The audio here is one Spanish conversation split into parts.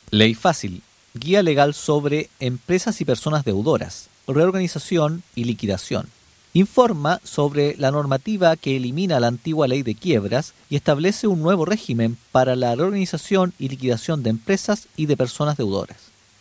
Ley Fácil. Guía legal sobre empresas y personas deudoras, reorganización y liquidación. Informa sobre la normativa que elimina la antigua ley de quiebras y establece un nuevo régimen para la reorganización y liquidación de empresas y de personas deudoras.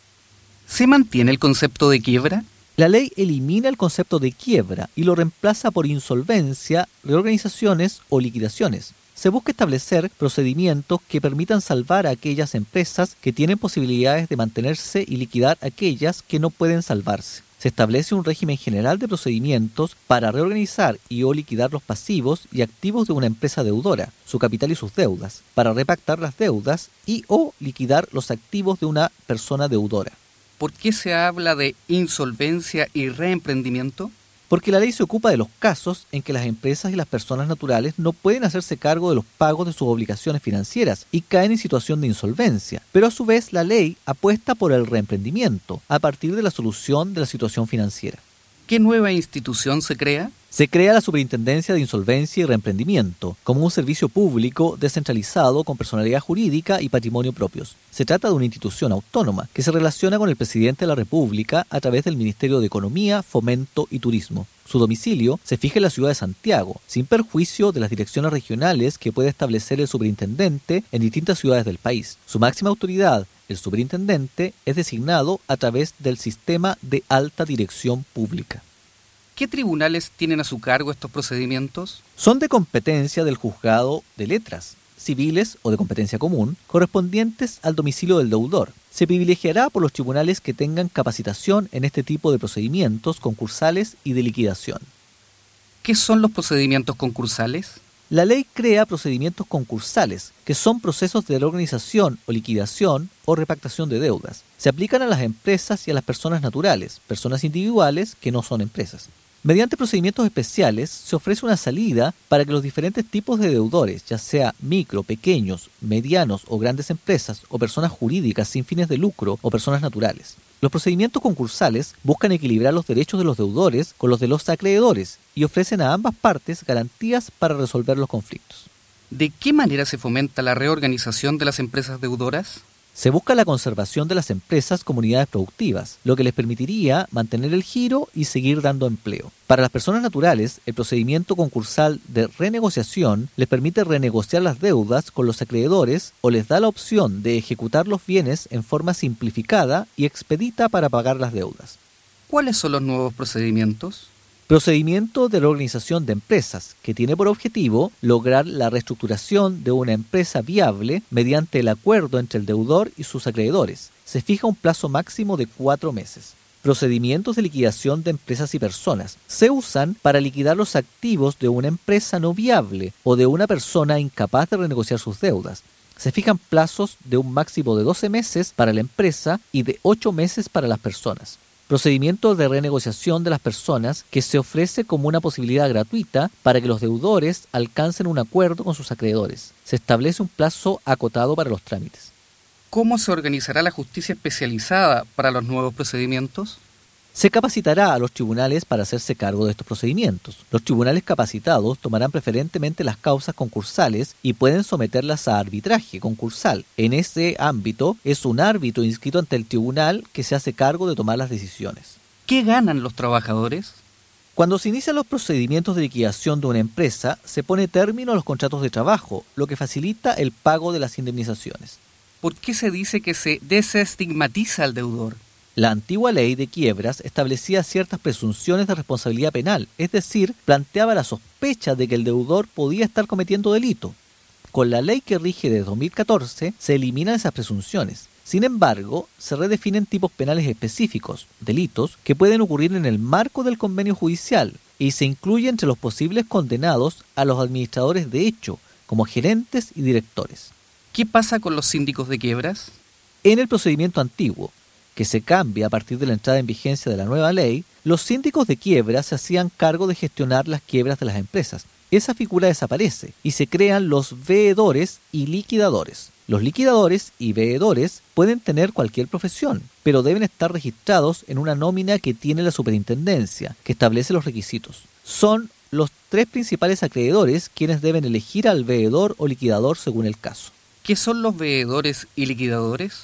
¿Se mantiene el concepto de quiebra? La ley elimina el concepto de quiebra y lo reemplaza por insolvencia, reorganizaciones o liquidaciones. Se busca establecer procedimientos que permitan salvar a aquellas empresas que tienen posibilidades de mantenerse y liquidar a aquellas que no pueden salvarse. Se establece un régimen general de procedimientos para reorganizar y o liquidar los pasivos y activos de una empresa deudora, su capital y sus deudas, para repactar las deudas y o liquidar los activos de una persona deudora. ¿Por qué se habla de insolvencia y reemprendimiento? Porque la ley se ocupa de los casos en que las empresas y las personas naturales no pueden hacerse cargo de los pagos de sus obligaciones financieras y caen en situación de insolvencia. Pero a su vez la ley apuesta por el reemprendimiento a partir de la solución de la situación financiera. ¿Qué nueva institución se crea? Se crea la Superintendencia de Insolvencia y Reemprendimiento, como un servicio público descentralizado con personalidad jurídica y patrimonio propios. Se trata de una institución autónoma que se relaciona con el presidente de la República a través del Ministerio de Economía, Fomento y Turismo. Su domicilio se fija en la ciudad de Santiago, sin perjuicio de las direcciones regionales que puede establecer el superintendente en distintas ciudades del país. Su máxima autoridad, el superintendente, es designado a través del sistema de alta dirección pública. ¿Qué tribunales tienen a su cargo estos procedimientos? Son de competencia del juzgado de letras, civiles o de competencia común, correspondientes al domicilio del deudor. Se privilegiará por los tribunales que tengan capacitación en este tipo de procedimientos concursales y de liquidación. ¿Qué son los procedimientos concursales? La ley crea procedimientos concursales, que son procesos de reorganización o liquidación o repactación de deudas. Se aplican a las empresas y a las personas naturales, personas individuales que no son empresas. Mediante procedimientos especiales se ofrece una salida para que los diferentes tipos de deudores, ya sea micro, pequeños, medianos o grandes empresas o personas jurídicas sin fines de lucro o personas naturales. Los procedimientos concursales buscan equilibrar los derechos de los deudores con los de los acreedores y ofrecen a ambas partes garantías para resolver los conflictos. ¿De qué manera se fomenta la reorganización de las empresas deudoras? Se busca la conservación de las empresas como unidades productivas, lo que les permitiría mantener el giro y seguir dando empleo. Para las personas naturales, el procedimiento concursal de renegociación les permite renegociar las deudas con los acreedores o les da la opción de ejecutar los bienes en forma simplificada y expedita para pagar las deudas. ¿Cuáles son los nuevos procedimientos? Procedimiento de reorganización de empresas, que tiene por objetivo lograr la reestructuración de una empresa viable mediante el acuerdo entre el deudor y sus acreedores. Se fija un plazo máximo de 4 meses. Procedimientos de liquidación de empresas y personas. Se usan para liquidar los activos de una empresa no viable o de una persona incapaz de renegociar sus deudas. Se fijan plazos de un máximo de 12 meses para la empresa y de 8 meses para las personas. Procedimiento de renegociación de las personas que se ofrece como una posibilidad gratuita para que los deudores alcancen un acuerdo con sus acreedores. Se establece un plazo acotado para los trámites. ¿Cómo se organizará la justicia especializada para los nuevos procedimientos? Se capacitará a los tribunales para hacerse cargo de estos procedimientos. Los tribunales capacitados tomarán preferentemente las causas concursales y pueden someterlas a arbitraje concursal. En ese ámbito es un árbitro inscrito ante el tribunal que se hace cargo de tomar las decisiones. ¿Qué ganan los trabajadores? Cuando se inician los procedimientos de liquidación de una empresa, se pone término a los contratos de trabajo, lo que facilita el pago de las indemnizaciones. ¿Por qué se dice que se desestigmatiza al deudor? La antigua ley de quiebras establecía ciertas presunciones de responsabilidad penal, es decir, planteaba la sospecha de que el deudor podía estar cometiendo delito. Con la ley que rige desde 2014 se eliminan esas presunciones. Sin embargo, se redefinen tipos penales específicos, delitos, que pueden ocurrir en el marco del convenio judicial y se incluye entre los posibles condenados a los administradores de hecho, como gerentes y directores. ¿Qué pasa con los síndicos de quiebras? En el procedimiento antiguo, que se cambia a partir de la entrada en vigencia de la nueva ley, los síndicos de quiebra se hacían cargo de gestionar las quiebras de las empresas. Esa figura desaparece y se crean los veedores y liquidadores. Los liquidadores y veedores pueden tener cualquier profesión, pero deben estar registrados en una nómina que tiene la superintendencia, que establece los requisitos. Son los 3 principales acreedores quienes deben elegir al veedor o liquidador según el caso. ¿Qué son los veedores y liquidadores?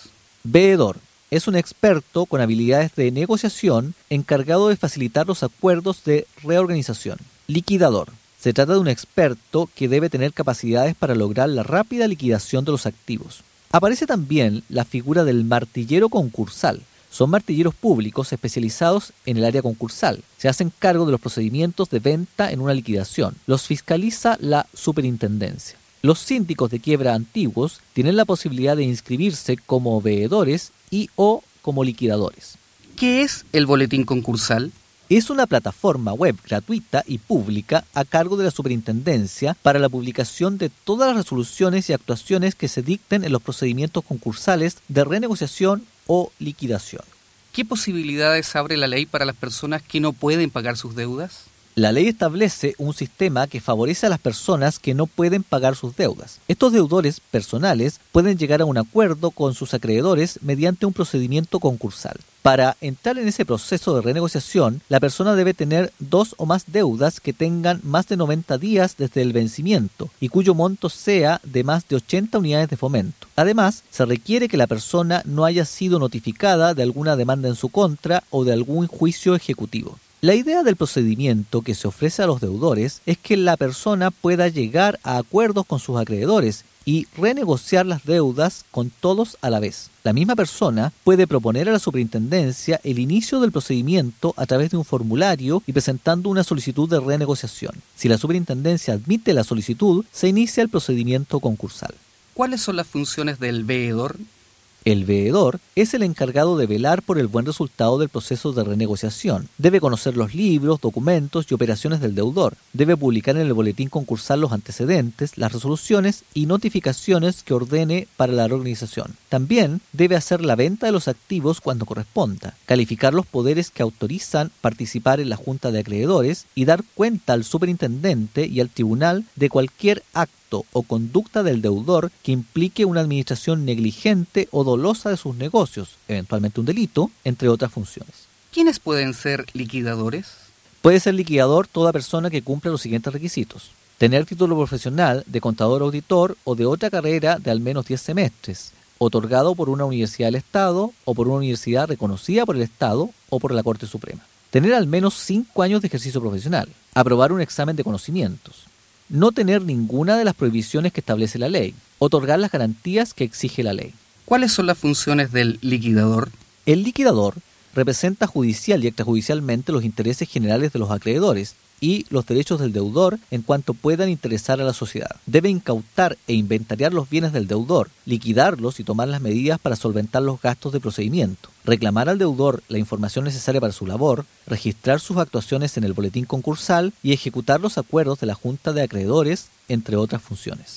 Veedor es un experto con habilidades de negociación encargado de facilitar los acuerdos de reorganización. Liquidador. Se trata de un experto que debe tener capacidades para lograr la rápida liquidación de los activos. Aparece también la figura del martillero concursal. Son martilleros públicos especializados en el área concursal. Se hacen cargo de los procedimientos de venta en una liquidación. Los fiscaliza la superintendencia. Los síndicos de quiebra antiguos tienen la posibilidad de inscribirse como veedores y o como liquidadores. ¿Qué es el boletín concursal? Es una plataforma web gratuita y pública a cargo de la superintendencia para la publicación de todas las resoluciones y actuaciones que se dicten en los procedimientos concursales de renegociación o liquidación. ¿Qué posibilidades abre la ley para las personas que no pueden pagar sus deudas? La ley establece un sistema que favorece a las personas que no pueden pagar sus deudas. Estos deudores personales pueden llegar a un acuerdo con sus acreedores mediante un procedimiento concursal. Para entrar en ese proceso de renegociación, la persona debe tener 2 o más deudas que tengan más de 90 días desde el vencimiento y cuyo monto sea de más de 80 unidades de fomento. Además, se requiere que la persona no haya sido notificada de alguna demanda en su contra o de algún juicio ejecutivo. La idea del procedimiento que se ofrece a los deudores es que la persona pueda llegar a acuerdos con sus acreedores y renegociar las deudas con todos a la vez. La misma persona puede proponer a la superintendencia el inicio del procedimiento a través de un formulario y presentando una solicitud de renegociación. Si la superintendencia admite la solicitud, se inicia el procedimiento concursal. ¿Cuáles son las funciones del veedor? El veedor es el encargado de velar por el buen resultado del proceso de renegociación. Debe conocer los libros, documentos y operaciones del deudor. Debe publicar en el boletín concursal los antecedentes, las resoluciones y notificaciones que ordene para la reorganización. También debe hacer la venta de los activos cuando corresponda, calificar los poderes que autorizan participar en la junta de acreedores y dar cuenta al superintendente y al tribunal de cualquier acto o conducta del deudor que implique una administración negligente o dolosa de sus negocios, eventualmente un delito, entre otras funciones. ¿Quiénes pueden ser liquidadores? Puede ser liquidador toda persona que cumpla los siguientes requisitos: tener título profesional de contador o auditor o de otra carrera de al menos 10 semestres, otorgado por una universidad del Estado o por una universidad reconocida por el Estado o por la Corte Suprema. Tener al menos 5 años de ejercicio profesional. Aprobar un examen de conocimientos. No tener ninguna de las prohibiciones que establece la ley. Otorgar las garantías que exige la ley. ¿Cuáles son las funciones del liquidador? El liquidador representa judicial y extrajudicialmente los intereses generales de los acreedores y los derechos del deudor en cuanto puedan interesar a la sociedad. Debe incautar e inventariar los bienes del deudor, liquidarlos y tomar las medidas para solventar los gastos de procedimiento, reclamar al deudor la información necesaria para su labor, registrar sus actuaciones en el boletín concursal y ejecutar los acuerdos de la Junta de Acreedores, entre otras funciones.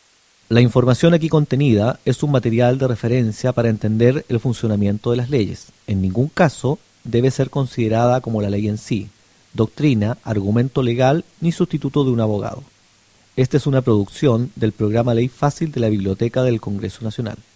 La información aquí contenida es un material de referencia para entender el funcionamiento de las leyes. En ningún caso debe ser considerada como la ley en sí, doctrina, argumento legal ni sustituto de un abogado. Esta es una producción del programa Ley Fácil de la Biblioteca del Congreso Nacional.